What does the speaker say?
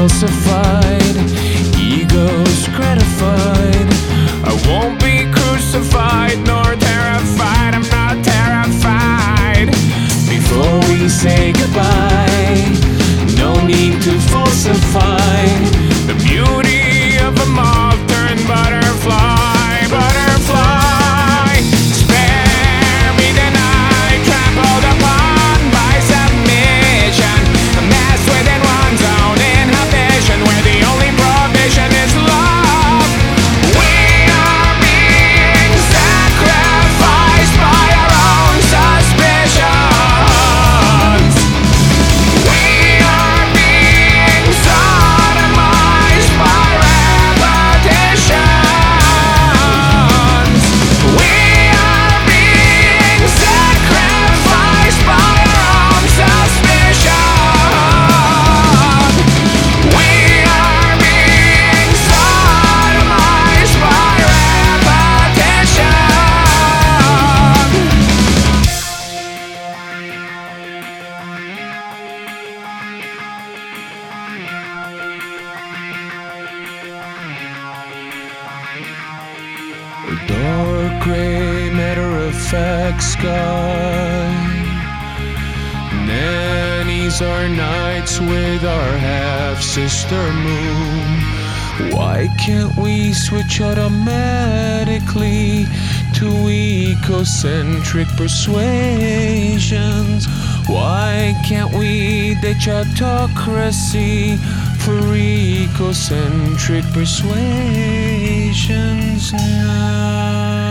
falsified, egos gratified. I won't be crucified nor terrified, I'm not terrified. Before we say goodbye, no need to falsify the beauty of a moth turned butterfly, butterfly. Spare me the night, trampled upon by submission, a mess within one's own inhibition, where the only provision is love. We are being sacrificed by our own suspicions. We are being sodomized by repetitions. We are being sacrificed by our own suspicion. We are being sodomized by repetition. A dark gray matter-of-fact sky. Nannies are nights with our half-sister moon. Why can't we switch automatically to ecocentric persuasions? Why can't we ditch autocracy for ecocentric persuasions now?